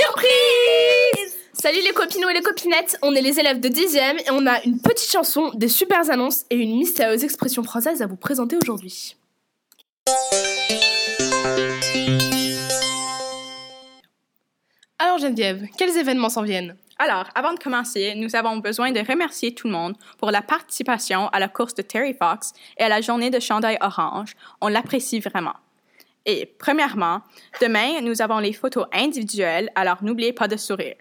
Surprise! Salut les copinots et les copinettes, on est les élèves de 10e et on a une petite chanson, des super annonces et une mystérieuse expression française à vous présenter aujourd'hui. Alors Geneviève, quels événements s'en viennent? Alors, avant de commencer, nous avons besoin de remercier tout le monde pour la participation à la course de Terry Fox et à la journée de chandail orange. On l'apprécie vraiment. Et premièrement, demain, nous avons les photos individuelles, alors n'oubliez pas de sourire.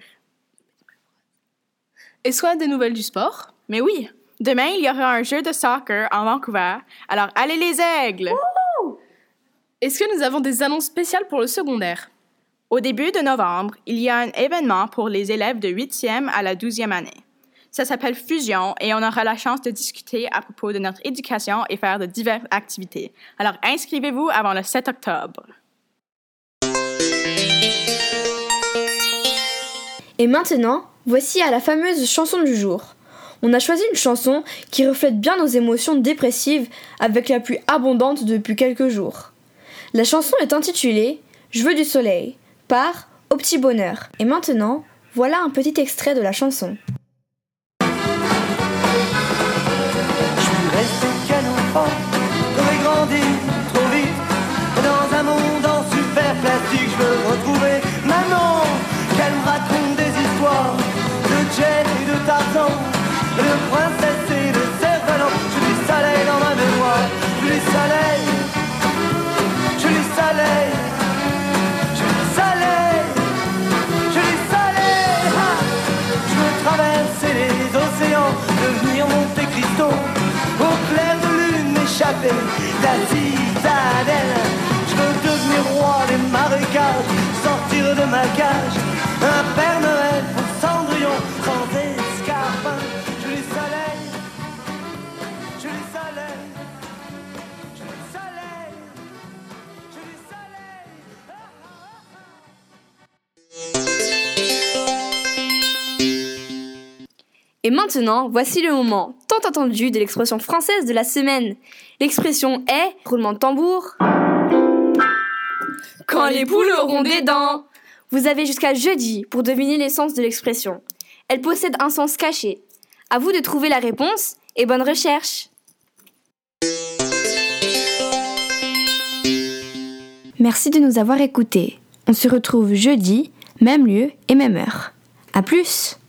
Et soit des nouvelles du sport? Mais oui, demain, il y aura un jeu de soccer en Vancouver, alors allez les aigles! Wouhou! Est-ce que nous avons des annonces spéciales pour le secondaire? Au début de novembre, il y a un événement pour les élèves de 8e à la 12e année. Ça s'appelle Fusion et on aura la chance de discuter à propos de notre éducation et faire de diverses activités. Alors inscrivez-vous avant le 7 octobre. Et maintenant, voici à la fameuse chanson du jour. On a choisi une chanson qui reflète bien nos émotions dépressives avec la pluie abondante depuis quelques jours. La chanson est intitulée « Je veux du soleil » par Au Petit Bonheur. Et maintenant, voilà un petit extrait de la chanson. Je suis resté qu'un enfant, j'aurais grandi trop vite. Dans un monde en super plastique, je veux retrouver maman, qu'elle me raconte des histoires de Jen et de Tarzan, de princesse et de cerf-volant. Je du soleil dans ma mémoire, je du soleil, je du soleil. Traverser les océans, devenir Monte Cristo, au clair de lune m'échapper la citadelle. Je veux devenir roi des marécages, sortir de ma cage, un Père Noël pour Cendrillon, sans escarpin. Je du soleil, je du soleil, je du soleil, je du soleil. Et maintenant, voici le moment tant attendu de l'expression française de la semaine. L'expression est roulement de tambour. Quand les poules auront des dents. Vous avez jusqu'à jeudi pour deviner l'essence de l'expression. Elle possède un sens caché. À vous de trouver la réponse et bonne recherche. Merci de nous avoir écoutés. On se retrouve jeudi, même lieu et même heure. À plus!